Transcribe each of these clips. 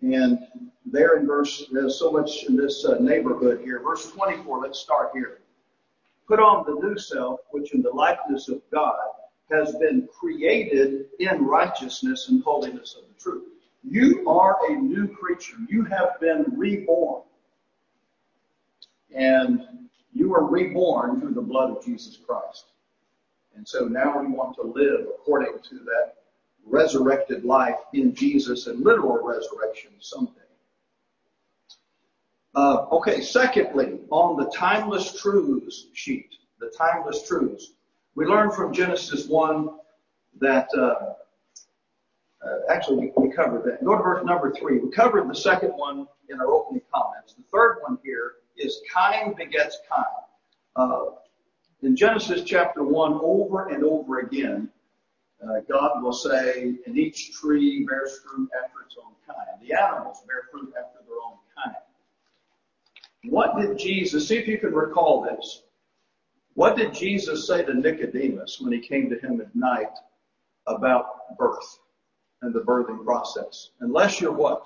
And there in there's so much in this neighborhood here. Verse 24, let's start here. Put on the new self, which in the likeness of God has been created in righteousness and holiness of the truth. You are a new creature. You have been reborn. And you are reborn through the blood of Jesus Christ. And so now we want to live according to that resurrected life in Jesus and literal resurrection someday. Secondly, on the timeless truths sheet, the timeless truths, we learned from Genesis 1 that, we covered that. Go to verse number 3. We covered the second one in our opening comments. The third one here is kind begets kind. In Genesis chapter 1, over and over again, God will say, and each tree bears fruit after its own kind. The animals bear fruit after their own kind. What did Jesus, see if you can recall this, what did Jesus say to Nicodemus when he came to him at night about birth and the birthing process? Unless you're what?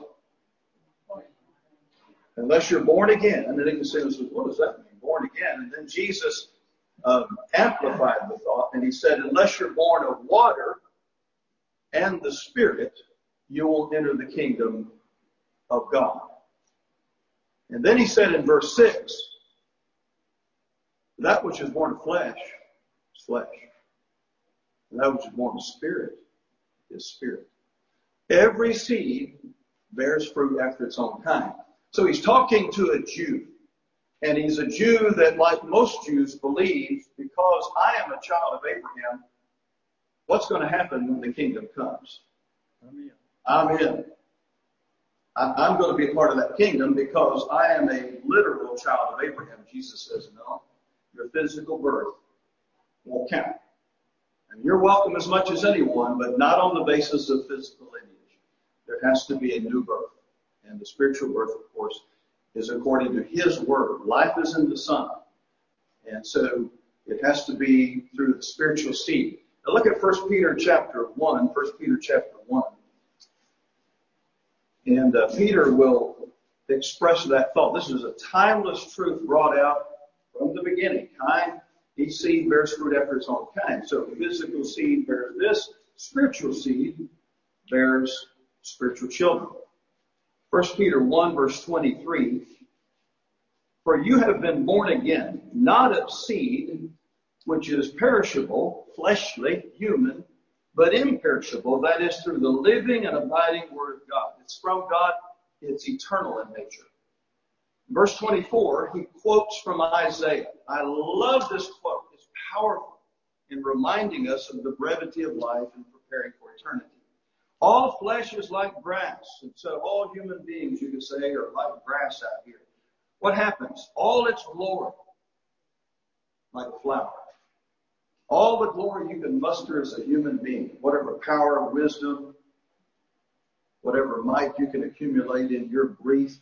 Unless you're born again. And then Nicodemus says, what does that mean, born again? And then Jesus amplified the thought, and he said, unless you're born of water and the Spirit, you will enter the kingdom of God. And then he said in verse 6, that which is born of flesh is flesh. And that which is born of spirit is spirit. Every seed bears fruit after its own kind. So he's talking to a Jew. And he's a Jew that, like most Jews, believes, because I am a child of Abraham, what's going to happen when the kingdom comes? I'm in. I'm going to be a part of that kingdom because I am a literal child of Abraham. Jesus says, no, your physical birth won't count. And you're welcome as much as anyone, but not on the basis of physical lineage. There has to be a new birth. And the spiritual birth, of course, is according to His Word. Life is in the Son. And so it has to be through the spiritual seed. Now look at 1 Peter chapter 1. 1 Peter chapter 1. And Peter will express that thought. This is a timeless truth brought out from the beginning. Kind, each seed bears fruit after its own kind. So physical seed bears this. Spiritual seed bears spiritual children. 1 Peter 1 verse 23. For you have been born again, not of seed, which is perishable, fleshly, human, but imperishable, that is through the living and abiding Word of God. It's from God. It's eternal in nature. Verse 24, he quotes from Isaiah. I love this quote. It's powerful in reminding us of the brevity of life and preparing for eternity. All flesh is like grass. And so all human beings, you could say, are like grass out here. What happens? All its glory, like a flower. All the glory you can muster as a human being, whatever power, wisdom, whatever might you can accumulate in your brief,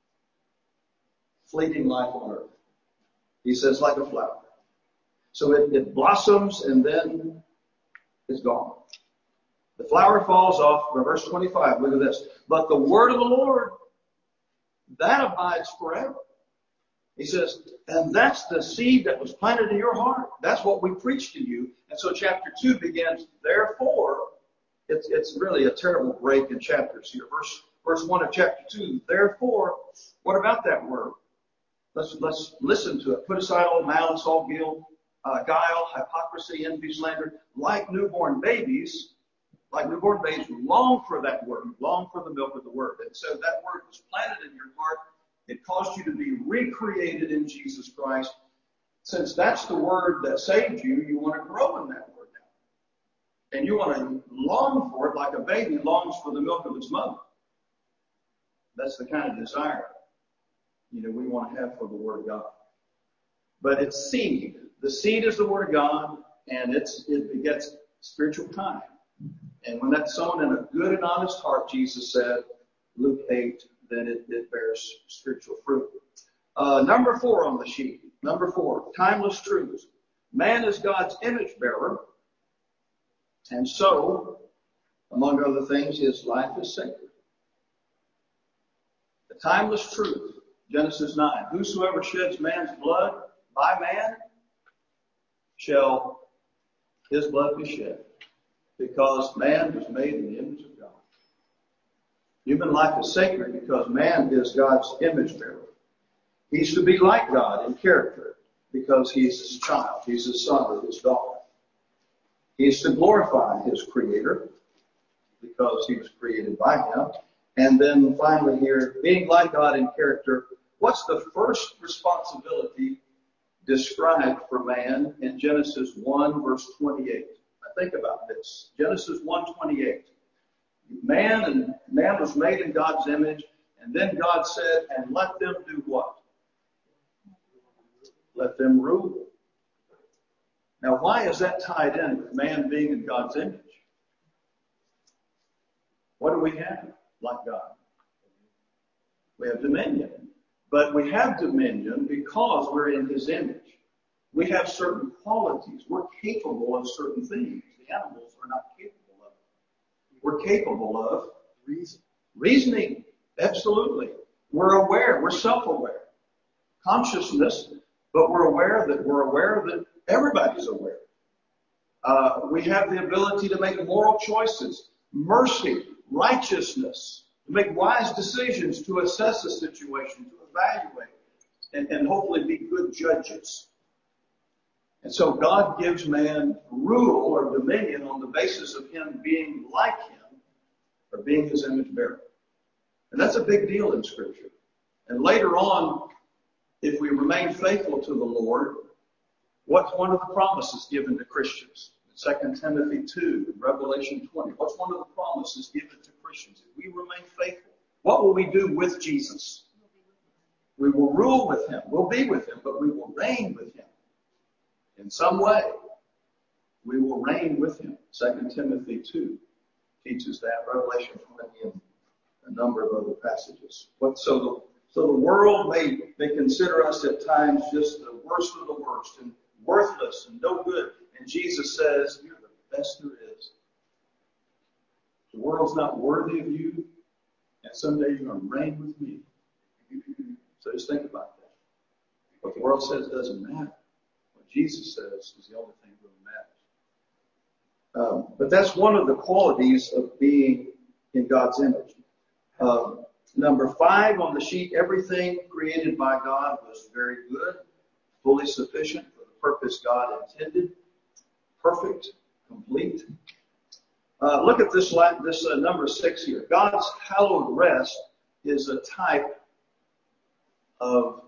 fleeting life on earth. He says, like a flower. So it blossoms and then it's gone. The flower falls off. Verse 25, look at this. But the word of the Lord, that abides forever. He says, and that's the seed that was planted in your heart. That's what we preach to you. And so chapter 2 begins, therefore, it's really a terrible break in chapters here. Verse 1 of chapter 2, therefore, what about that word? Let's listen to it. Put aside all malice, all guilt, guile, hypocrisy, envy, slander. Like newborn babies, long for that word, long for the milk of the word. And so that word was planted in your heart. It caused you to be recreated in Jesus Christ. Since that's the word that saved you, you want to grow in that word now. And you want to long for it like a baby longs for the milk of its mother. That's the kind of desire, we want to have for the Word of God. But it's seed. The seed is the Word of God, and it begets spiritual kind. And when that's sown in a good and honest heart, Jesus said, Luke 8, then it bears spiritual fruit. Number 4 on the sheet. Number 4, timeless truths. Man is God's image bearer. And so, among other things, his life is sacred. A timeless truth. Genesis 9. Whosoever sheds man's blood by man shall his blood be shed, because man was made in the image of God. Human life is sacred because man is God's image bearer. He's to be like God in character because he's his child. He's his son or his daughter. He's to glorify his creator because he was created by him. And then finally here, being like God in character, what's the first responsibility described for man in Genesis 1 verse 28? Now think about this. Genesis 1:28. Man was made in God's image, and then God said, and let them do what? Let them rule. Now why is that tied in with man being in God's image? What do we have like God? We have dominion. But we have dominion because we're in his image. We have certain qualities. We're capable of certain things. The animals are not capable of it. We're capable of reasoning. Absolutely. We're aware. We're self-aware. Consciousness, but we're aware that everybody's aware. We have the ability to make moral choices, mercy, righteousness, to make wise decisions, to assess a situation, to evaluate, and hopefully be good judges. And so God gives man rule or dominion on the basis of him being like him or being his image bearer. And that's a big deal in Scripture. And later on, if we remain faithful to the Lord, what's one of the promises given to Christians? 2 Timothy 2, Revelation 20. What's one of the promises given to Christians? If we remain faithful, what will we do with Jesus? We will rule with him. We'll be with him, but we will reign with him. In some way, we will reign with him. 2 Timothy 2 teaches that. Revelation 20 and a number of other passages. So the world may consider us at times just the worst of the worst and worthless and no good. And Jesus says, you're the best there is. The world's not worthy of you, and someday you're going to reign with me. So just think about that. What the world says doesn't matter. What Jesus says is the only thing that really matters. But that's one of the qualities of being in God's image. Number 5 on the sheet, everything created by God was very good, fully sufficient for the purpose God intended, perfect, complete. Look at this number 6 here. God's hallowed rest is a type of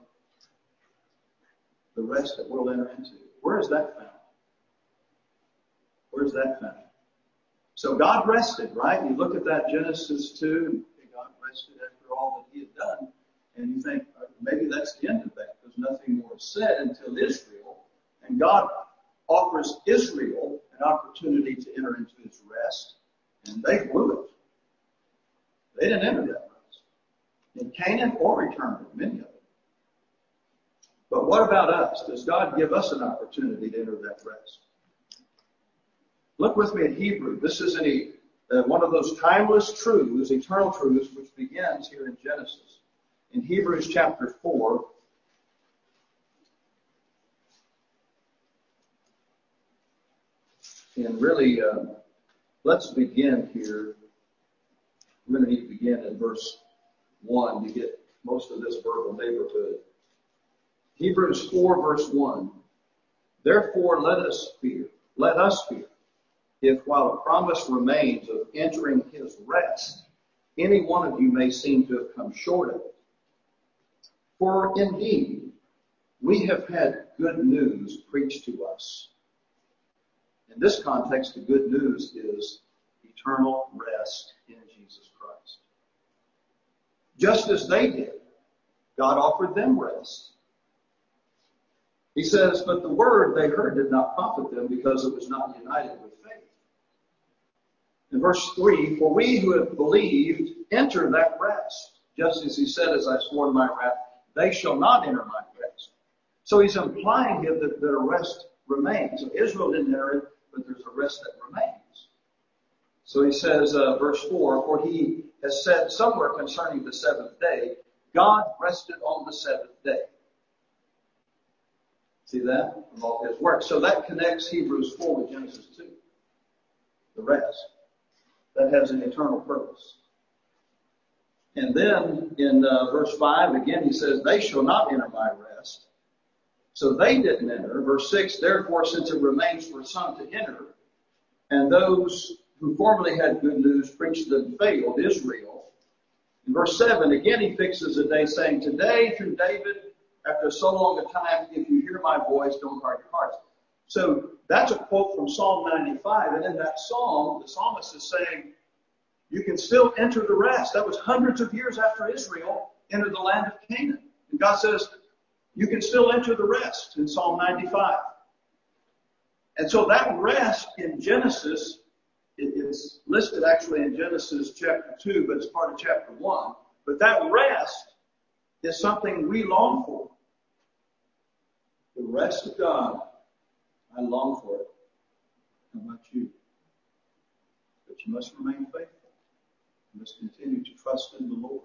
the rest that we'll enter into. Where is that found? Where's that found? So God rested, right? You look at that Genesis 2, and God rested after all that he had done, and you think, maybe that's the end of that, because nothing more is said until Israel, and God offers Israel an opportunity to enter into his rest, and they blew it. They didn't enter that rest. In Canaan or eternity, many of them. But what about us? Does God give us an opportunity to enter that rest? Look with me at Hebrew. This is one of those timeless truths, eternal truths, which begins here in Genesis. In Hebrews chapter 4, and really, let's begin here. We're going to need to begin in verse 1 to get most of this verbal neighborhood. Hebrews 4, verse 1. Therefore, let us fear, if while a promise remains of entering his rest, any one of you may seem to have come short of it. For indeed, we have had good news preached to us. In this context, the good news is eternal rest in Jesus Christ. Just as they did, God offered them rest. He says, but the word they heard did not profit them because it was not united with faith. In verse 3, for we who have believed enter that rest. Just as he said, as I swore in my wrath, they shall not enter my rest. So he's implying here that a rest remains. So Israel didn't enter it, but there's a rest that remains. So he says, verse 4, for he has said somewhere concerning the seventh day, God rested on the seventh day. See that? From all his work. So that connects Hebrews 4 with Genesis 2. The rest. That has an eternal purpose. And then in verse 5, again, he says, they shall not enter my rest. So they didn't enter. Verse 6, therefore, since it remains for some to enter, and those who formerly had good news preached them failed, Israel. In verse 7, again, he fixes a day saying, today through David, after so long a time, if you hear my voice, don't harden your hearts. So that's a quote from Psalm 95. And in that psalm, the psalmist is saying, you can still enter the rest. That was hundreds of years after Israel entered the land of Canaan. And God says, you can still enter the rest in Psalm 95. And so that rest in Genesis, it is listed actually in Genesis chapter 2, but it's part of chapter 1. But that rest is something we long for. The rest of God, I long for it. How about you? But you must remain faithful. You must continue to trust in the Lord.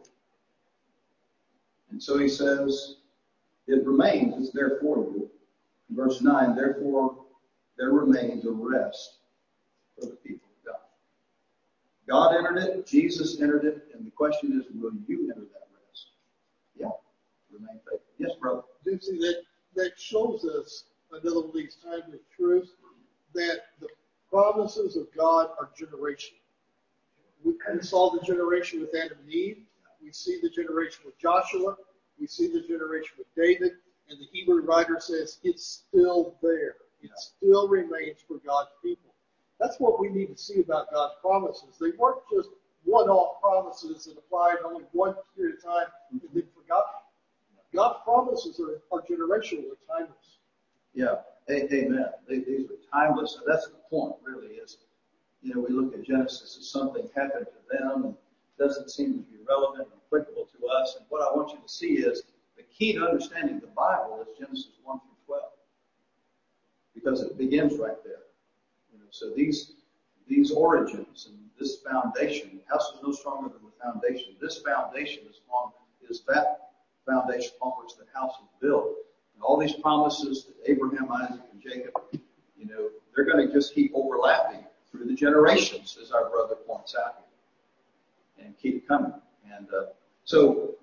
And so he says, it remains, it's there for you. In verse 9, therefore there remains a rest for the people of God. God entered it, Jesus entered it, and the question is, will you enter that rest? Yeah, remain faithful. Yes, brother. You see, that shows us another one of these timeless truths, that the promises of God are generational. We saw the generation with Adam and Eve. We see the generation with Joshua. We see the generation with David. And the Hebrew writer says it's still there. It still remains for God's people. That's what we need to see about God's promises. They weren't just one-off promises that applied only one period of time and then forgotten. God's promises are generational, they're timeless. Yeah, amen. These are timeless. And that's the point, really, is, we look at Genesis as something happened to them and doesn't seem to be relevant and applicable to us. And what I want you to see is the key to understanding the Bible is Genesis 1 through 12. Because it begins right there. So these origins and this foundation, the house is no stronger than the foundation. This foundation is that foundation upon which the house is built. And all these promises to Abraham, Isaac, and Jacob, they're going to just keep overlapping through the generations, as our brother points out here, and keep coming. And so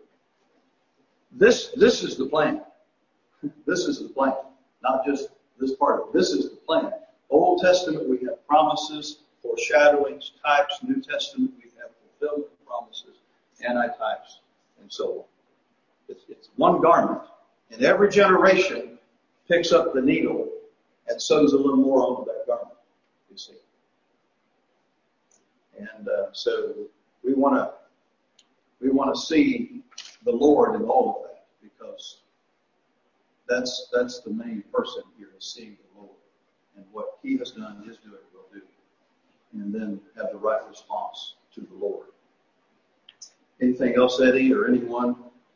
this is the plan. This is the plan, not just this part of it. This is the plan. Old Testament, we have promises, foreshadowings, types. New Testament, we have fulfillment promises, anti-types, and so on. It's one garment. And every generation picks up the needle and sews a little more onto that garment, you see. And so we want to see the Lord in all of that, because that's the main person here, is seeing the Lord and what He has done, is doing, will do, and then have the right response to the Lord. Anything else, Eddie, or anyone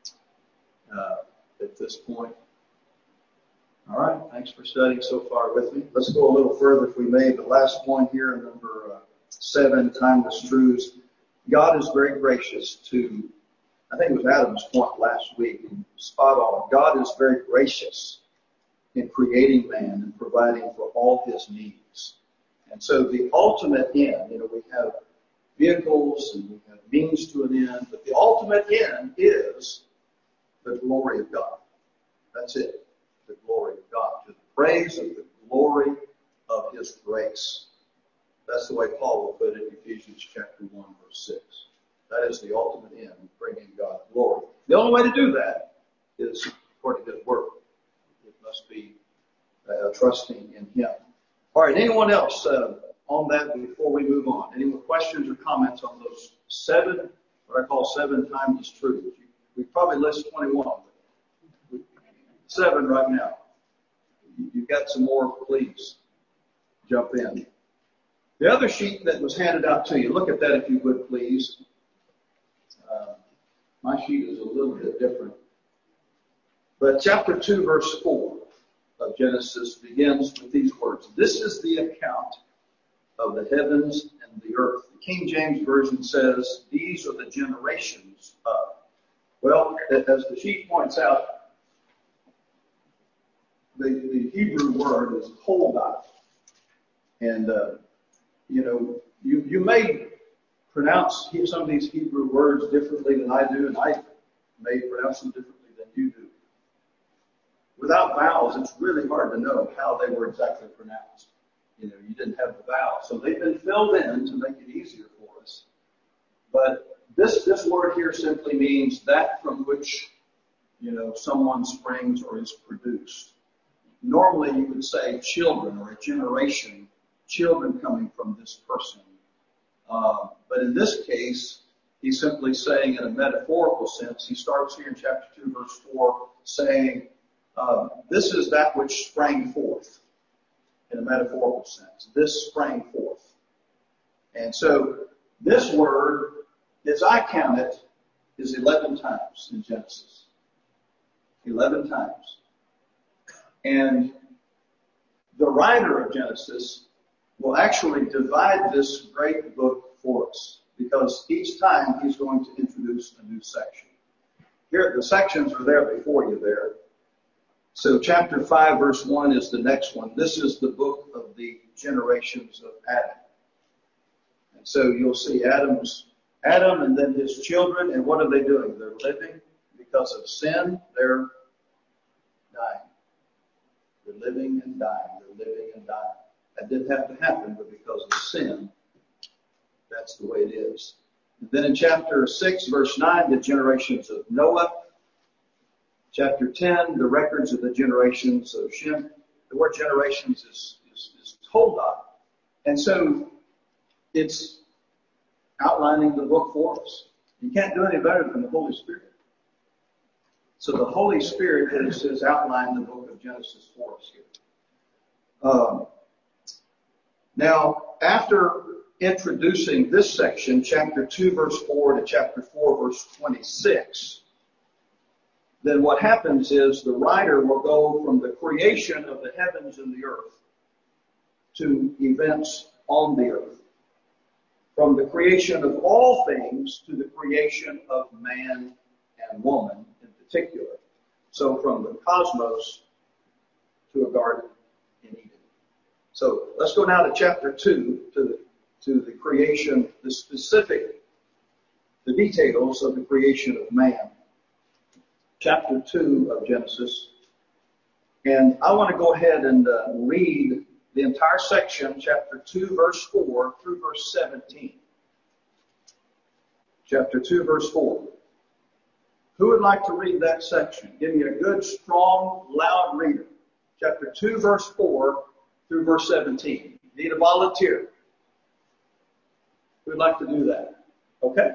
at this point? All right, thanks for studying so far with me. Let's go a little further, if we may. The last point here, number 7, timeless truths. God is very gracious to, I think it was Adam's point last week, spot on. God is very gracious in creating man and providing for all his needs. And so the ultimate end, we have vehicles and we have means to an end, but the ultimate end is the glory of God. That's it. The glory of God. To the praise of the glory of His grace. That's the way Paul will put it in Ephesians chapter 1, verse 6. That is the ultimate end, bringing God glory. The only way to do that is according to His word. It must be trusting in Him. All right, anyone else on that before we move on? Any more questions or comments on those 7, what I call 7 timeless truths? We probably list 21, but 7 right now. You've got some more, please jump in. The other sheet that was handed out to you, look at that if you would, please. My sheet is a little bit different. But chapter 2, verse 4 of Genesis begins with these words. This is the account of the heavens and the earth. The King James Version says, these are the generations of. Well, as the sheet points out, the Hebrew word is toldot. And, you may pronounce some of these Hebrew words differently than I do, and I may pronounce them differently than you do. Without vowels, it's really hard to know how they were exactly pronounced. You didn't have the vowels. So they've been filled in to make it easier for us. But this word here simply means that from which, someone springs or is produced. Normally you would say children or a generation, children coming from this person. But in this case, he's simply saying in a metaphorical sense, he starts here in chapter 2, verse 4, saying, this is that which sprang forth in a metaphorical sense. This sprang forth. And so this word, as I count it, is 11 times in Genesis. 11 times. And the writer of Genesis will actually divide this great book for us, because each time he's going to introduce a new section. Here, the sections are there before you there. So chapter 5, verse 1 is the next one. This is the book of the generations of Adam. And so you'll see Adam and then his children, and what are they doing? They're living because of sin. They're dying. They're living and dying. They're living and dying. That didn't have to happen, but because of sin, that's the way it is. And then in chapter 6, verse 9, the generations of Noah. Chapter 10, the records of the generations of Shem. The word generations is toldot. And so it's outlining the book for us. You can't do any better than the Holy Spirit. So the Holy Spirit has outlined the book of Genesis for us here. Now, after introducing this section, chapter 2, verse 4 to chapter 4, verse 26, then what happens is the writer will go from the creation of the heavens and the earth to events on the earth. From the creation of all things to the creation of man and woman in particular. So from the cosmos to a garden in Eden. So let's go now to chapter 2, to the creation, the details of the creation of man. Chapter 2 of Genesis. And I want to go ahead and read the entire section, chapter 2, verse 4 through verse 17. Chapter 2, verse 4. Who would like to read that section? Give me a good, strong, loud reader. Chapter 2, verse 4 through verse 17. Need a volunteer. Who would like to do that? Okay.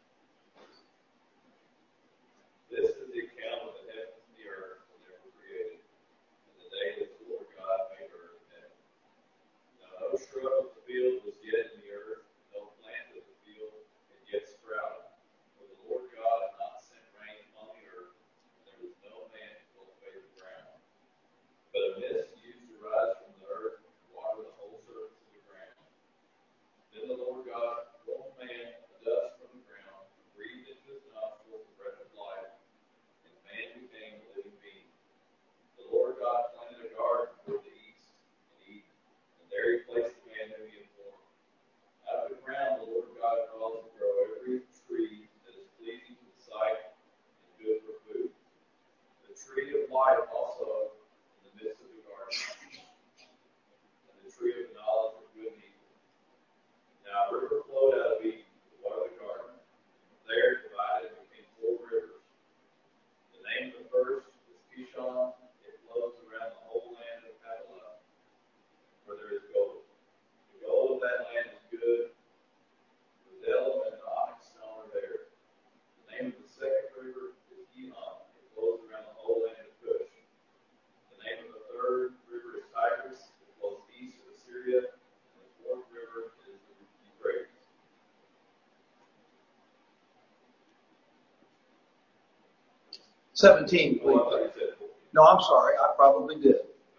This is the account of the heavens and the earth when they were created, in the day that the Lord God made earth and heaven. Now no shrub of the field was yet in the earth, no plant of the field had yet sprouted. For the Lord God had not sent rain upon the earth, and there was no man to cultivate the ground. But a mist used to rise from the earth and water the whole surface of the ground. Then the Lord God formed man of the dust from the ground, breathed into his nostrils the breath of life, and man became a living being. The Lord God planted a garden toward the east in Eden, and there he placed the man whom he had formed. Out of the ground the Lord God caused to grow every tree that is pleasing to the sight and good for food. The tree of life also in the midst of the garden, and the tree of the knowledge of good and evil. Now a river flowed out of Eden to water the garden, and there divided between 4 rivers. The name of the first is Kishon. It flows around the whole land of Havilah, where there is gold. The gold of that land is good. The bdellium and the onyx stone are there. The name of the second river is Gihon. It flows around the whole land of Cush. The name of the third river is Tigris. It flows east of Assyria. And the fourth river is the Euphrates. 17, please. Oh, I thought you said 14. No, I'm sorry. I probably did.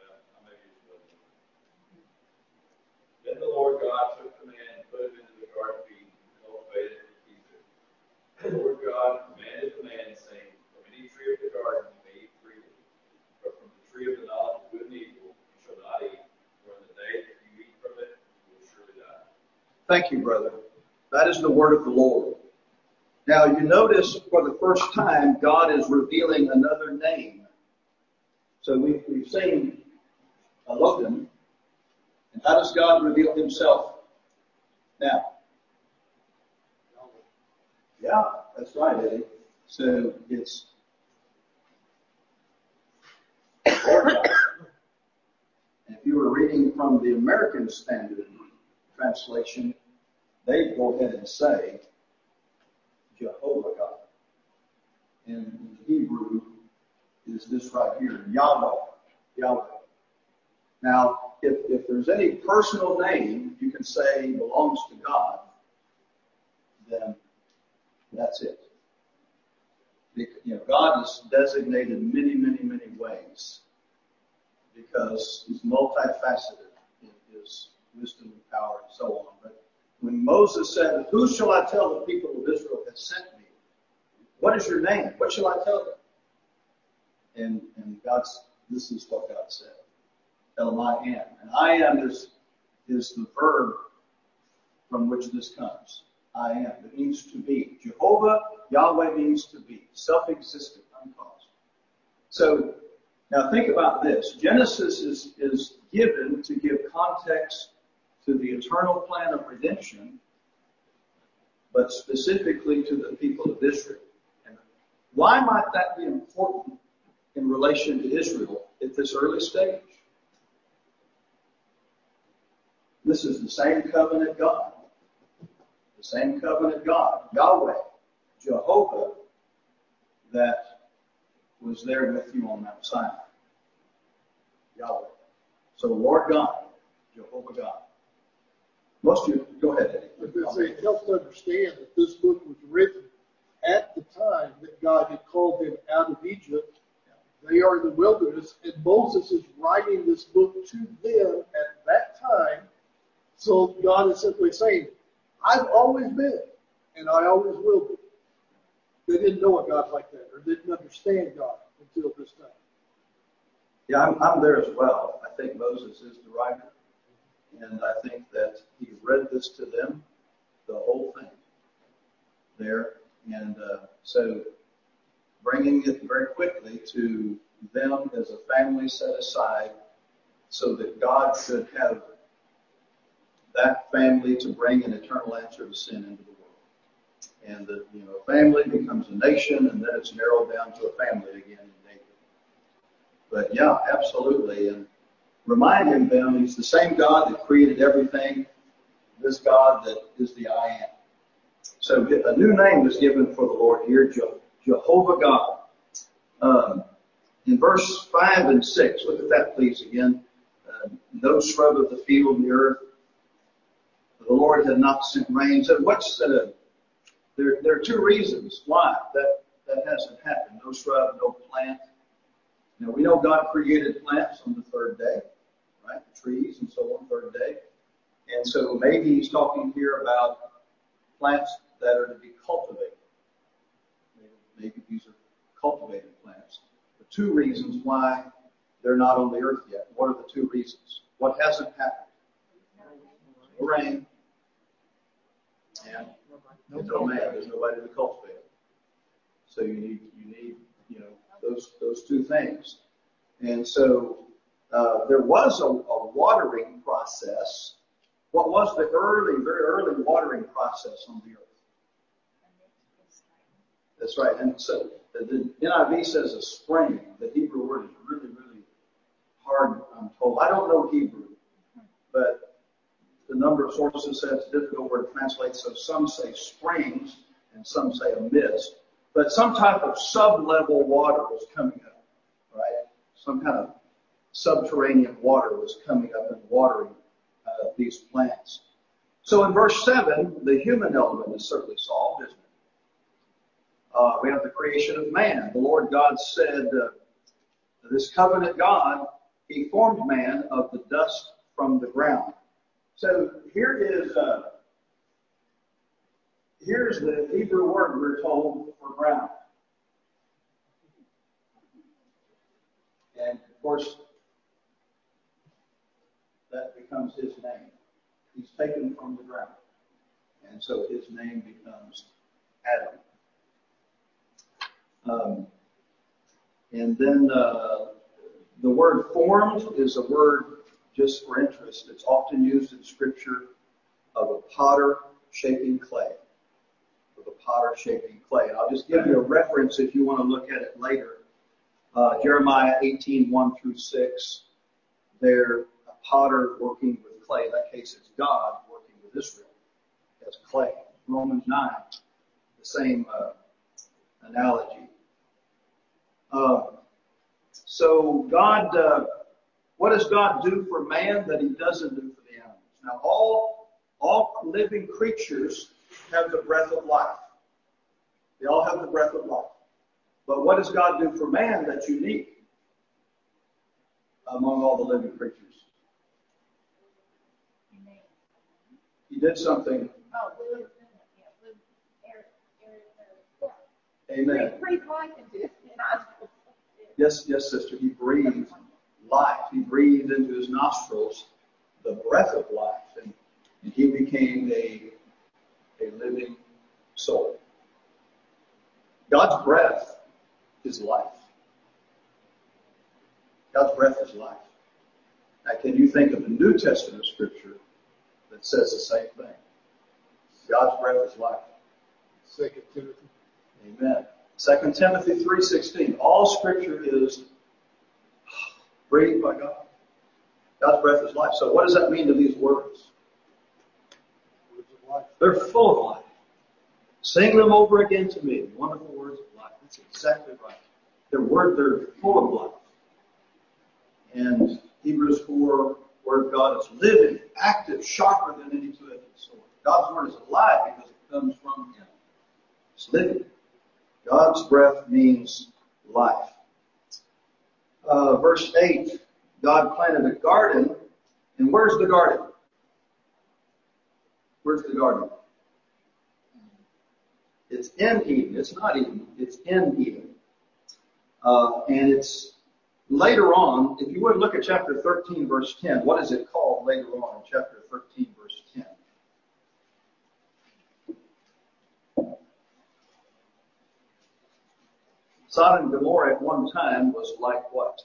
Then the Lord God took the man and put him into the garden of Eden, and cultivated it and kept it. The Lord God commanded the man, saying, from any tree of the garden you may eat freely, but from the tree of the knowledge of good and evil you shall not eat, for in the day that you eat from it, you will surely die. Thank you, brother. That is the word of the Lord. Now you notice for the first time, God is revealing another name. So we've seen Elohim. And how does God reveal himself now? Yeah, that's right, Eddie. So it's Lord God. And if you were reading from the American Standard Translation, they go ahead and say Jehovah God. In Hebrew is this right here, Yahweh. Yahweh. Now, if there's any personal name you can say belongs to God, then that's it. God is designated many, many, many ways because he's multifaceted in his wisdom and power and so on. But when Moses said, who shall I tell the people of Israel has sent me? What is your name? What shall I tell them? And this is what God said. Tell them I am. And I am is the verb from which this comes. I am. It means to be. Jehovah, Yahweh means to be. Self-existent, uncaused. So, now think about this. Genesis is given to give context to the eternal plan of redemption, but specifically to the people of Israel. And why might that be important in relation to Israel at this early stage? This is the same covenant God. The same covenant God, Yahweh, Jehovah, that was there with you on Mount Sinai. Yahweh. So Lord God, Jehovah God. Most of you, go ahead, Eddie. It helps to understand that this book was written at the time that God had called them out of Egypt. They are in the wilderness, and Moses is writing this book to them at that time. So God is simply saying, I've always been, and I always will be. They didn't know a God like that, or didn't understand God until this time. Yeah, I'm there as well. I think Moses is the writer, and I think that he read this to them, the whole thing, there. And so bringing it very quickly to them as a family set aside so that God should have that family to bring an eternal answer to sin into the world. And that, a family becomes a nation, and then it's narrowed down to a family again in David. But yeah, absolutely. And reminding them he's the same God that created everything, this God that is the I am. So a new name is given for the Lord here, Jehovah God. In verse 5 and 6, look at that please again. No shrub of the field and the earth. The Lord had not sent rain. So there are two reasons why that hasn't happened. No shrub, no plant. Now we know God created plants on the third day, right? The trees and so on, third day. And so maybe he's talking here about plants that are to be cultivated. Maybe these are cultivated plants. The two reasons why they're not on the earth yet. What are the two reasons? What hasn't happened? No rain. And no man. There's nobody to cultivate it. So you need those two things. And so there was a watering process. What was the very early watering process on the earth? That's right. And so the NIV says a spring. The Hebrew word is really, really hard, I'm told. I don't know Hebrew, but the number of sources say it's a difficult word to translate, so some say springs and some say a mist. But some type of sub-level water was coming up, right? Some kind of subterranean water was coming up and watering these plants. So in verse 7, the human element is certainly solved, isn't it? We have the creation of man. The Lord God said, this covenant God, he formed man of the dust from the ground. So here is here's the Hebrew word we're told for ground. And of course, that becomes his name. He's taken from the ground. And so his name becomes Adam. And then the word formed is a word just for interest. It's often used in Scripture of a potter shaping clay. Of a potter shaping clay. And I'll just give you a reference if you want to look at it later. Jeremiah 18:1-6. There, a potter working with clay. In that case, it's God working with Israel as clay. Romans 9, the same analogy. So God, what does God do for man that he doesn't do for the animals? Now, all living creatures have the breath of life. They all have the breath of life. But what does God do for man that's unique among all the living creatures? He did something. Amen. Breathe life into his nostrils. Yes, sister. He breathed life. He breathed into his nostrils the breath of life, and he became a living soul. God's breath is life. God's breath is life. Now, can you think of the New Testament scripture that says the same thing? God's breath is life. 2 Timothy. Amen. 2 Timothy 3:16. All scripture is breathed by God. God's breath is life. So what does that mean to these words? Words of life. They're full of life. Sing them over again to me. Wonderful words of life. That's exactly right. They're full of life. And Hebrews 4, Word of God is living, active, sharper than any two-edged sword. God's Word is alive because it comes from Him. It's living. God's breath means life. Verse 8, God planted a garden. And where's the garden? Where's the garden? It's in Eden. It's not Eden. It's in Eden. And it's later on, if you would look at chapter 13, verse 10, what is it called later on in chapter 13, verse 10? Sodom and Gomorrah at one time was like what?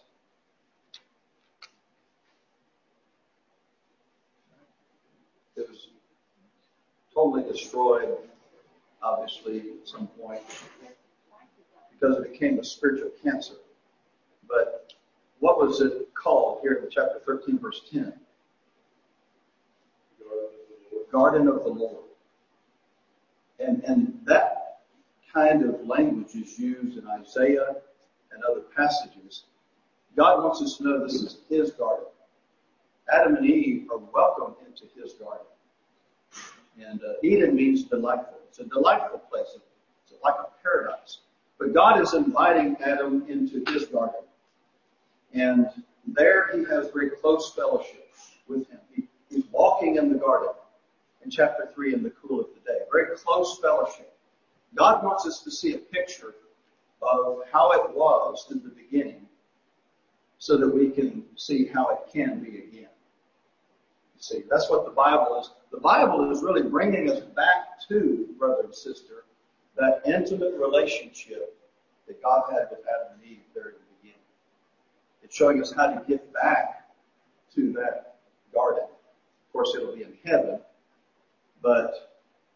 It was totally destroyed, obviously, at some point, because it became a spiritual cancer. But what was it called here in chapter 13, verse 10? Garden of the Lord. And that kind of language is used in Isaiah and other passages. God wants us to know this is His garden. Adam and Eve are welcome into His garden. And Eden means delightful. It's a delightful place. It's like a paradise. But God is inviting Adam into His garden. And there he has very close fellowship with Him. He's walking in the garden in chapter 3 in the cool of the day. Very close fellowship. God wants us to see a picture of how it was in the beginning so that we can see how it can be again. See, that's what the Bible is. The Bible is really bringing us back to, brother and sister, that intimate relationship that God had with Adam and Eve there in the beginning. It's showing us how to get back to that garden. Of course, it'll be in heaven, but,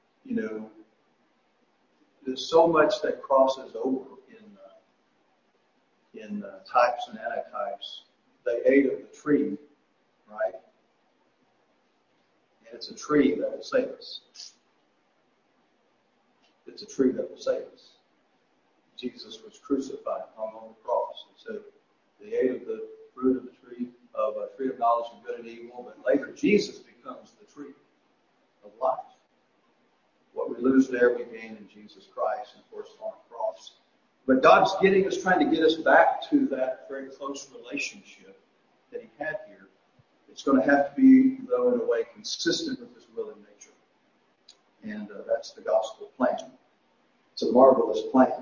there's so much that crosses over in types and antitypes. They ate of the tree, right? And it's a tree that will save us. It's a tree that will save us. Jesus was crucified, hung on the cross. And so they ate of the fruit of the tree of knowledge of good and evil, but later Jesus becomes the tree of life. What we lose there, we gain in Jesus Christ, and of course on the cross. But God's trying to get us back to that very close relationship that He had here. It's going to have to be, though, in a way consistent with His will and nature. And that's the gospel plan. It's a marvelous plan.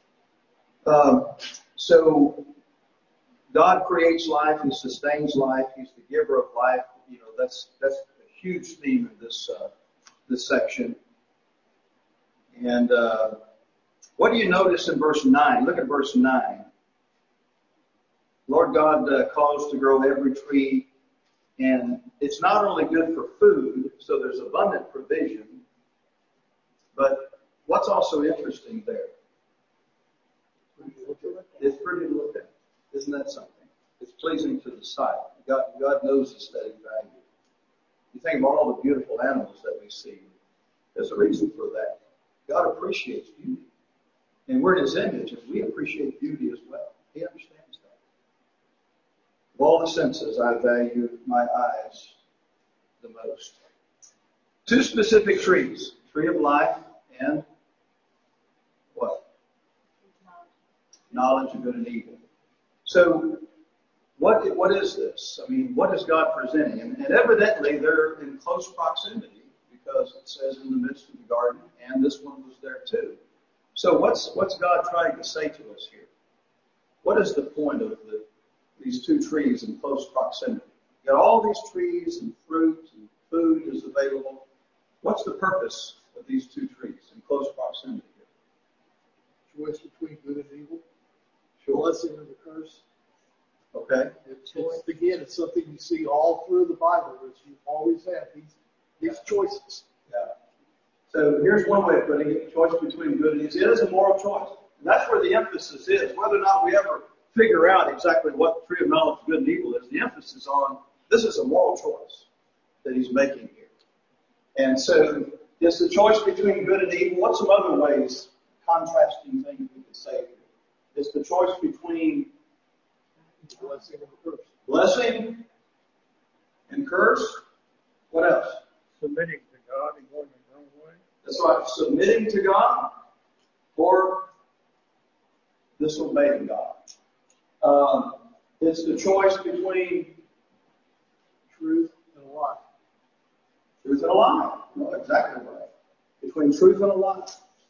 So God creates life. He sustains life. He's the giver of life. You know, that's a huge theme in this section. And what do you notice in verse 9? Look at verse 9. Lord God caused to grow every tree, and it's not only good for food, so there's abundant provision, but what's also interesting there? It's pretty to look at. Isn't that something? It's pleasing to the sight. God knows aesthetic value. You think of all the beautiful animals that we see. There's a reason for that. God appreciates beauty. And we're in His image, and we appreciate beauty as well. He understands that. Of all the senses, I value my eyes the most. Two specific trees. Tree of life and what? Knowledge of good and evil. So, what is this? I mean, what is God presenting? And evidently, they're in close proximity because it says in the midst of the garden, and this one was there too. So, what's God trying to say to us here? What is the point of these two trees in close proximity? You got all these trees and fruit and food is available. What's the purpose of these two trees in close proximity here? Choice between good and evil. Sure. Blessing and the curse. Okay. It's something you see all through the Bible, which you always have these choices. Yeah. So here's one way of putting it: choice between good and evil. It is a moral choice, and that's where the emphasis is. Whether or not we ever figure out exactly what the tree of knowledge of good and evil is, the emphasis on this is a moral choice that He's making here. And so it's the choice between good and evil. What's some other ways, contrasting things we could say here? It's the choice between Blessing and the curse. blessing and curse. What else? Submitting to God and going the wrong way. That's right. Submitting to God or disobeying God. It's the choice between Truth and a lie. truth and a lie. No, exactly right. Between truth and a lie.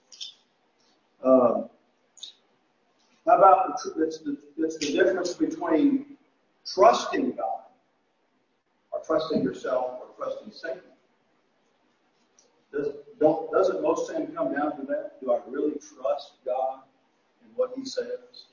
How about it's the difference between trusting God or trusting yourself or trusting Satan? Doesn't most sin come down to that? Do I really trust God and what He says?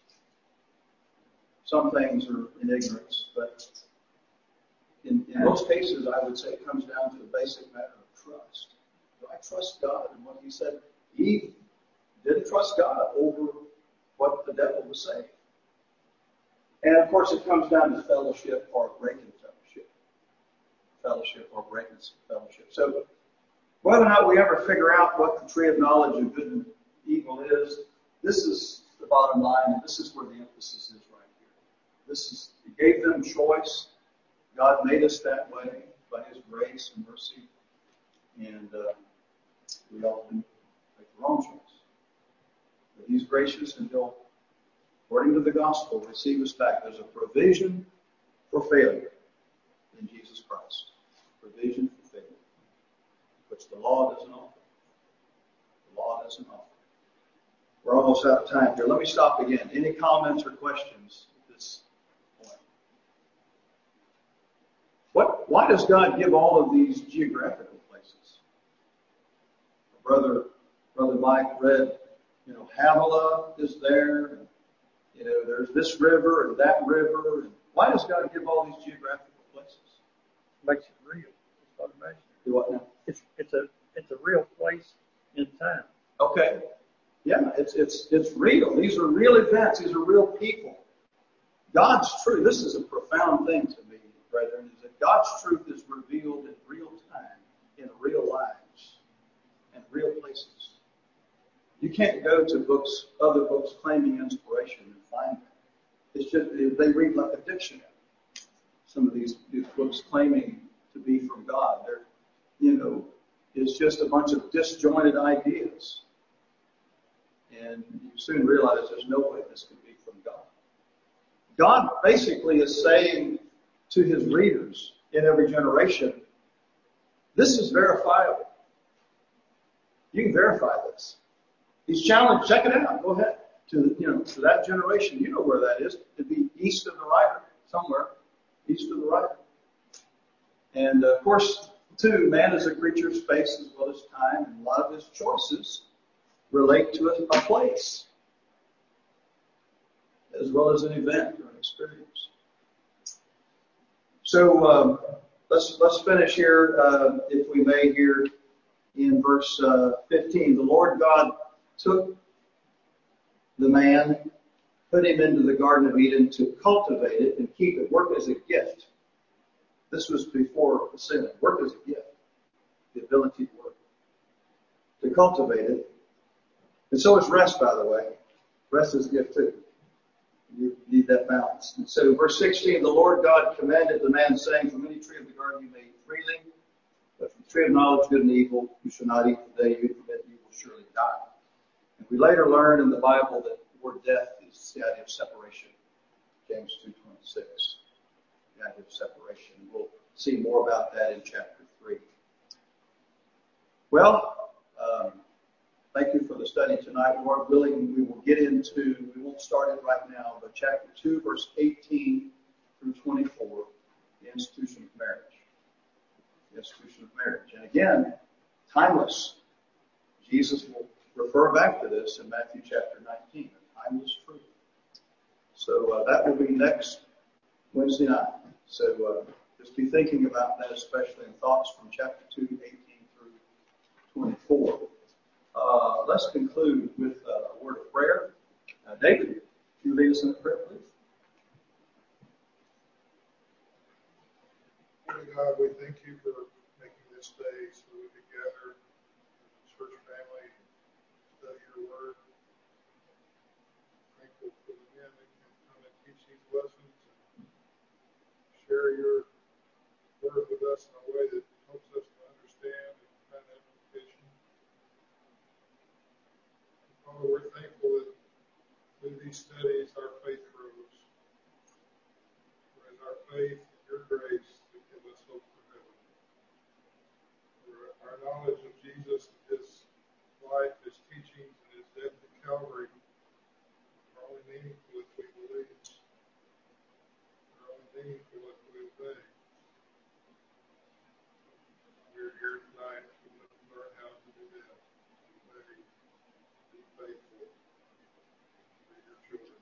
Some things are in ignorance, but in most cases, I would say it comes down to a basic matter of trust. Do I trust God and what He said? Eve didn't trust God over what the devil was saying. And of course, it comes down to fellowship or breaking fellowship. Fellowship or breaking fellowship. So, whether or not we ever figure out what the tree of knowledge of good and evil is, this is the bottom line, and this is where the emphasis is right here. He gave them choice. God made us that way by His grace and mercy, and we often make the wrong choice. But He's gracious, and He'll, according to the gospel, receive us back. There's a provision for failure in Jesus Christ. Provision for failure, which the law doesn't offer. The law doesn't offer. We're almost out of time here. Let me stop again. Any comments or questions at this point? Why does God give all of these geographical places? Brother Mike read, Havilah is there. There's this river and that river. Why does God give all these geographical places? Makes it real. It's what it makes it. Do what now? It's a real place in time. Okay. Yeah, it's real. These are real events. These are real people. God's truth. This is a profound thing to me, brethren, is that God's truth is revealed in real time, in real lives, and real places. You can't go to other books claiming inspiration and find that. It's just, they read like a dictionary. Some of these books claiming to be from God. It's just a bunch of disjointed ideas. And you soon realize there's no way this could be from God. God basically is saying to His readers in every generation, this is verifiable. You can verify this. He's challenged, check it out, go ahead. To that generation, you know where that is. It'd be east of the river, somewhere, east of the river. And of course, too, man is a creature of space as well as time, and a lot of his choices relate to a place, as well as an event or an experience. So let's finish here, if we may, here in verse 15. The Lord God took the man, put him into the Garden of Eden to cultivate it and keep it, work as a gift. This was before the sin. Work as a gift, the ability to work, to cultivate it. And so is rest, by the way. Rest is a gift too. You need that balance. And so verse 16, the Lord God commanded the man, saying, from any tree of the garden you may eat freely, but from the tree of knowledge, good and evil, you shall not eat the day you eat from it, you will surely die. And we later learn in the Bible that the word death is the idea of separation. James 2:26. The idea of separation. We'll see more about that in chapter 3. Well, thank you for the study tonight. Lord willing, we will get into, we won't start it right now, but chapter 2, verse 18 through 24, the institution of marriage. The institution of marriage. And again, timeless. Jesus will refer back to this in Matthew chapter 19, a timeless truth. So that will be next Wednesday night. So just be thinking about that, especially in thoughts from chapter 2, 18 through 24. Let's conclude with a word of prayer. David, if you lead us in a prayer, please. Dear God, we thank you for making this day so we can gather church family, study your word. Thankful for the men that can come and teach these lessons and share your word with us in a way that helps us to understand and find application. Father, we're thankful that through these studies our faith grows. For as our faith and your grace that give us hope for heaven. For our knowledge of Jesus and his life, his teachings, and his death at Calvary are only meaningful if we believe. They're only meaningful if we obey. We're here tonight to learn how to do that. Obey, be faithful to your children.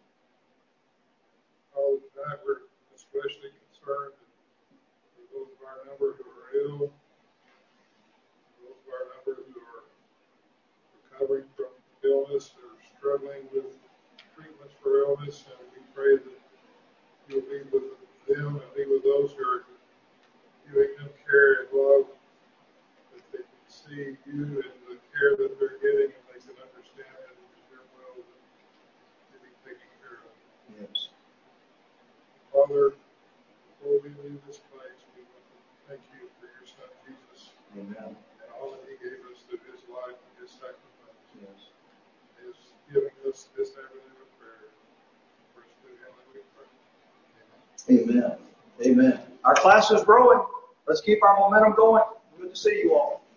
Oh, tonight we're especially concerned for those of our number who are ill, those of our number who are recovering from illness or struggling with treatments for illness, and we pray that you'll be with them and be with those who are giving them care and love, that they can see you and the care that they're getting, and they can understand that it is your will that they're being taken care of. Yes. Father, before we leave this place, we want to thank you for your Son Jesus. Amen. And all that he gave us through his life and his sacrifice. Yes. Is giving us this avenue of prayer. For it's through him that we pray. Amen. Amen. Our class is growing. Let's keep our momentum going. Good to see you all.